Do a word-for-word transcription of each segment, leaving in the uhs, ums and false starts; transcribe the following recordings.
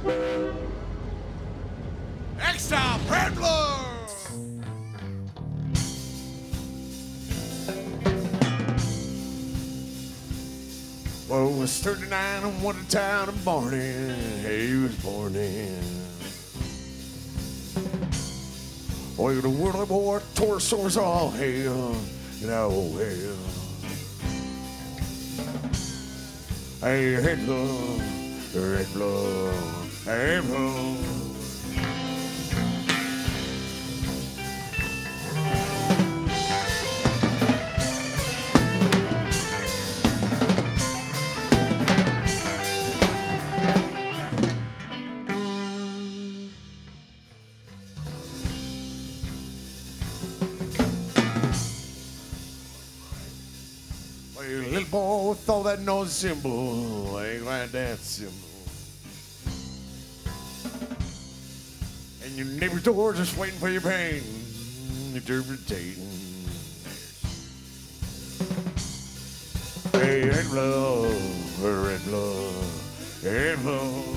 Extra Red Blood! Well, it was thirty-nine and what a town of born in. He was born in. Oh, the world war tore sores all hell. You know, hell. Hey, red blood, red blood, red blood. Little boy with all that nose symbol, ain't like that symbol. And your neighbor's door just waiting for your pain, interpreting. Hey, red blood, red blood, red blood.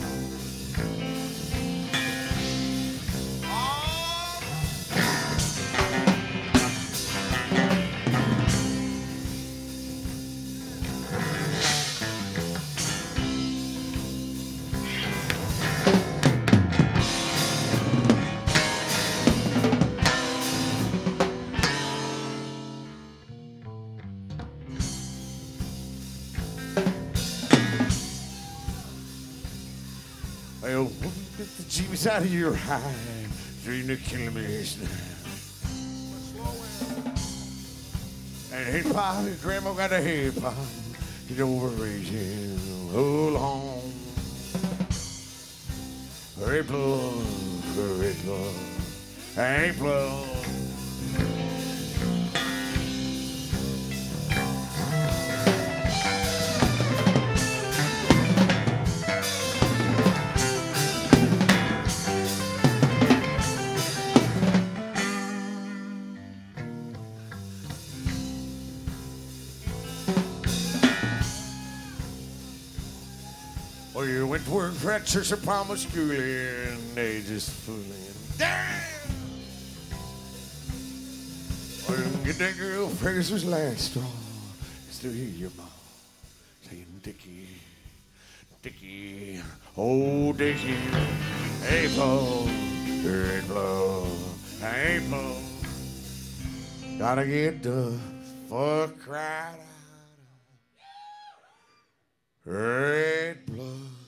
Well, get the jeebies out of your hide. Dream to kill me now. And his pop, his grandma got a head pop. Get over raising, hold on. Red blood, red blood, ain't blood. Well, you went to work for that church of promiscuity and they just fooling. Damn! Well, you get that girl Fraser's last straw. Still hear your mom saying, Dickie, Dickie, oh Dickie, hey blow, red blow, hey blow. Gotta get the fuck right out of red blood.